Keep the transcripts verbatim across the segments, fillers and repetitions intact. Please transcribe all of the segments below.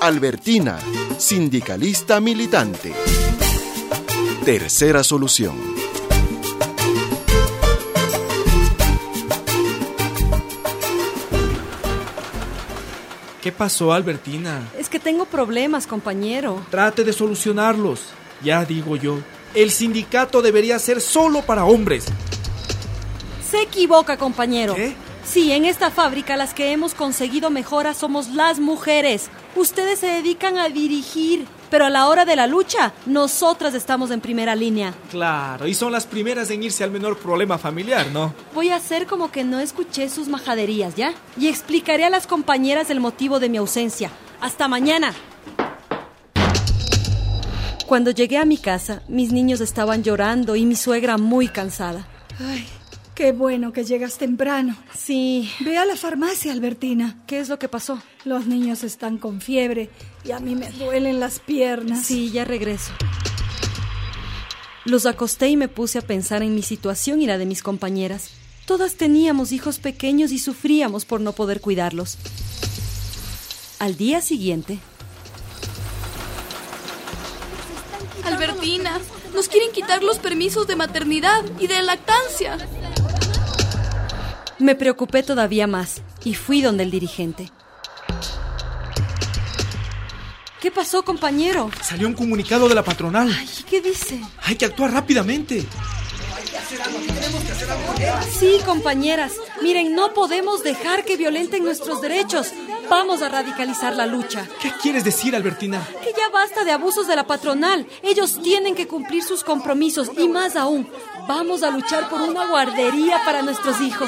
Albertina, sindicalista militante. Tercera solución. ¿Qué pasó, Albertina? Es que tengo problemas, compañero. Trate de solucionarlos. Ya digo yo, el sindicato debería ser solo para hombres. Se equivoca, compañero. ¿Qué? Sí, en esta fábrica las que hemos conseguido mejoras somos las mujeres. Ustedes se dedican a dirigir, pero a la hora de la lucha, nosotras estamos en primera línea. Claro, y son las primeras en irse al menor problema familiar, ¿no? Voy a hacer como que no escuché sus majaderías, ¿ya? Y explicaré a las compañeras el motivo de mi ausencia. ¡Hasta mañana! Cuando llegué a mi casa, mis niños estaban llorando y mi suegra muy cansada. Ay, qué bueno que llegas temprano. Sí. Ve a la farmacia, Albertina. ¿Qué es lo que pasó? Los niños están con fiebre y a mí me duelen las piernas. Sí, ya regreso. Los acosté y me puse a pensar en mi situación y la de mis compañeras. Todas teníamos hijos pequeños y sufríamos por no poder cuidarlos. Al día siguiente... Albertina, nos quieren quitar los permisos de maternidad y de lactancia. Me preocupé todavía más y fui donde el dirigente. ¿Qué pasó, compañero? Salió un comunicado de la patronal. Ay, ¿qué dice? Hay que actuar rápidamente. Sí, compañeras. Miren, no podemos dejar que violenten nuestros derechos. Vamos a radicalizar la lucha. ¿Qué quieres decir, Albertina? Que ya basta de abusos de la patronal. Ellos tienen que cumplir sus compromisos y más aún, vamos a luchar por una guardería para nuestros hijos.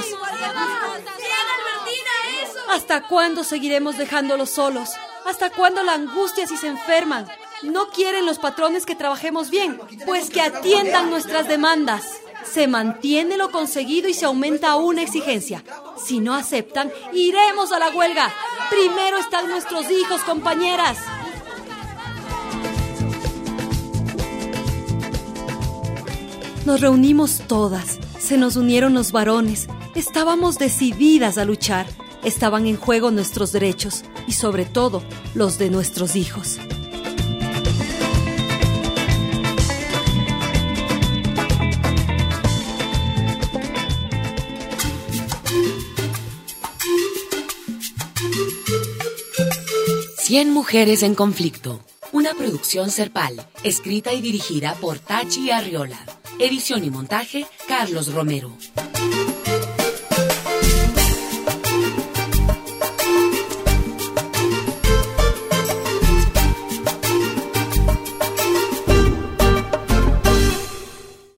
¿Hasta cuándo seguiremos dejándolos solos? ¿Hasta cuándo la angustia si se enferman? ¿No quieren los patrones que trabajemos bien? Pues que atiendan nuestras demandas. Se mantiene lo conseguido y se aumenta una exigencia. Si no aceptan, iremos a la huelga. Primero están nuestros hijos, compañeras. Nos reunimos todas. Se nos unieron los varones. Estábamos decididas a luchar. Estaban en juego nuestros derechos y sobre todo los de nuestros hijos. Cien mujeres en conflicto. Una producción Serpal, escrita y dirigida por Tachi Arriola. Edición y montaje, Carlos Romero.